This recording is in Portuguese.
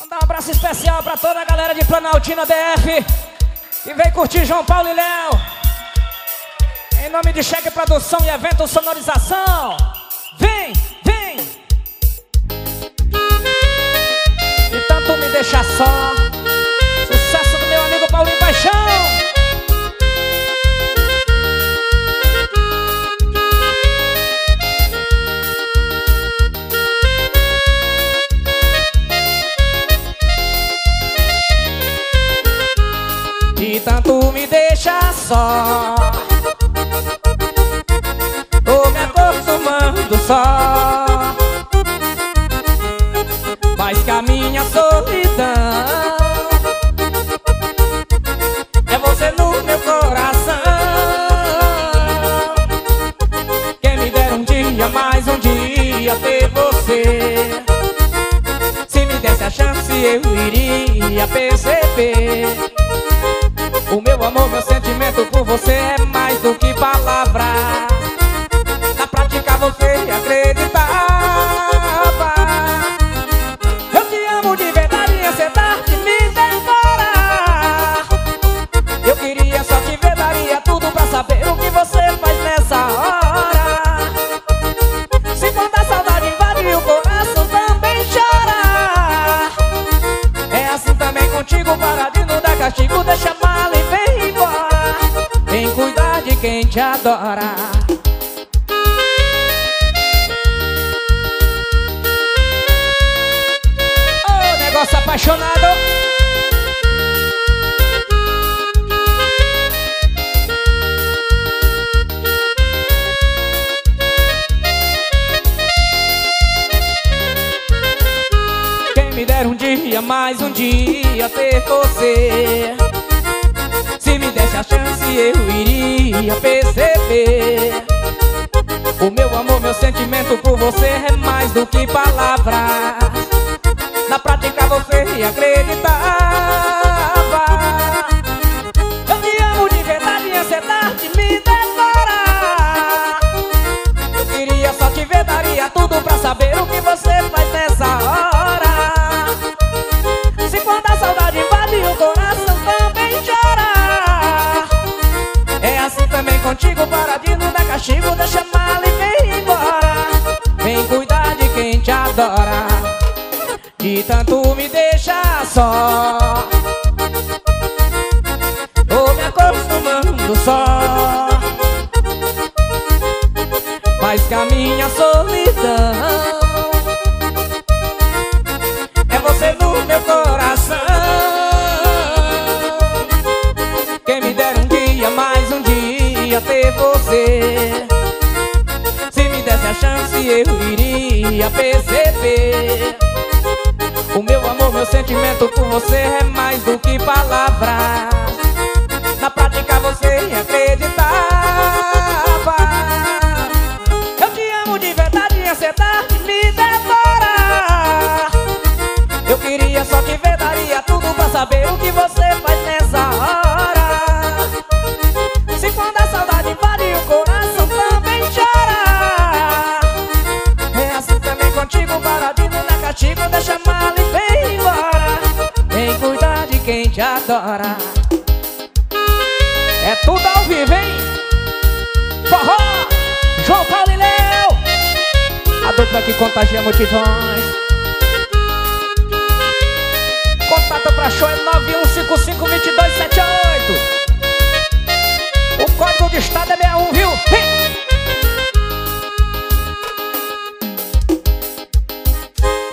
Mandar um abraço especial pra toda a galera de Planaltina DF que vem curtir João Paulo e Léo. Em nome de Cheque Produção e Evento Sonorização. Vem, vem! E tanto me deixa só. Sucesso do meu amigo Paulinho Paixão. E tanto me deixa só. Tô me acostumando só. Mais que a minha solidão é você no meu coração. Quem me der um dia, mais um dia ter você. Se me desse a chance eu iria perceber. O meu amor, meu sentimento por você é mais do que palavras. Na prática você acreditava. Eu te amo de verdade e você tá de me devorar. Eu queria só te ver, daria tudo pra saber o que você faz nessa hora. Se quando a saudade invade o coração também chora. É assim também contigo, para de não dar castigo, deixa mal e vem embora. Vem cuidar de quem te adora. Oh, negócio apaixonado. Quem me der um dia, mais um dia ter você. Se me desse a chance eu iria perceber. O meu amor, meu sentimento por você é mais do que palavras. Na prática você acreditava. Eu te amo de verdade e você tá de me devorar. Eu queria só te ver, daria tudo pra saber o que você faz nessa hora. Se quando a saudade invade o coração também chora. É assim também contigo, para de não dar castigo, deixa mal e vem embora. Vem cuidar de quem te adora. De tanto me deixa só. Tô me acostumando só. Mais que a minha solidão é você no meu coração. Quem me der um dia, mais um dia ter você. Se me desse a chance eu iria perceber. O meu amor, meu sentimento por você é mais do que palavras. Na prática você acreditava. Eu te amo de verdade e você tá de me devorar. Eu queria só te ver, daria tudo pra saber o que você faz nessa hora. Se quando a saudade invade o coração também chora. É assim também contigo, para de não dar castigo, deixa mal e vem embora. Vem cuidar de quem te adora. É tudo ao vivo, hein? Forró, João Paulo e Léo, a dupla que contagia multidões. Contato pra show é 91552278.